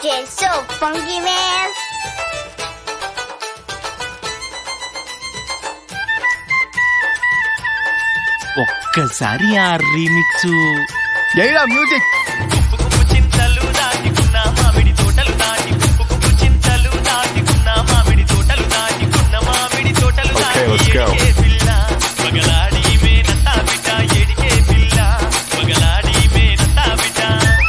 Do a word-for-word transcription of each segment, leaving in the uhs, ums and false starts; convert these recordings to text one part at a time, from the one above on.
is so funky, man. ఒక్కసారి ఆ remix ఏడా మ్యూజిక్ కుప్పు కుప్పు చింతలు దాటికున్న మామిడి తోటలు దాటి కుప్పు కుప్పు చింతలు దాటికున్న మామిడి తోటలు దాటికున్న మామిడి తోటలు దాటి ఏడికే పిల్ల పగలాడి మేనంతా బిడ్డ ఏడికే పిల్ల పగలాడి మేనంతా బిడ్డ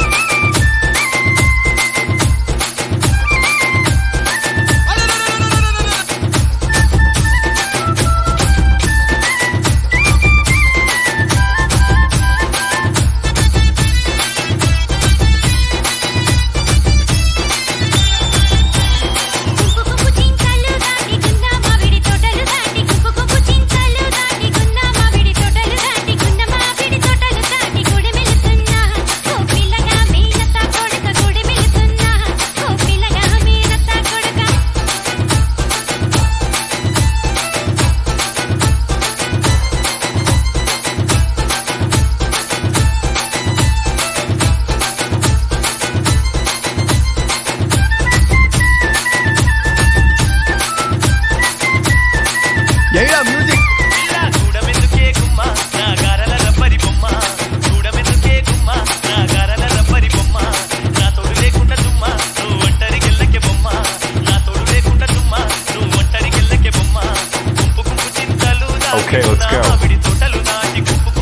ఏడా మ్యూజిక్ ఇలా చూడమెందుకే గుమ్మ నా గారల రబ్బరి బొమ్మ చూడమెందుకే గుమ్మ నా గారల రబ్బరి బొమ్మ నా తోడు లేకుండా తుమ్మ నువ్వు ఒంటరి గెల్లకే బొమ్మ నా తోడు లేకుండా తుమ్మ నువ్వు ఒంటరి గెల్లకే బొమ్మ గుంపు గుంపు చింతలు Okay, let's go. మామిడి తోటలు దాటి గుంపు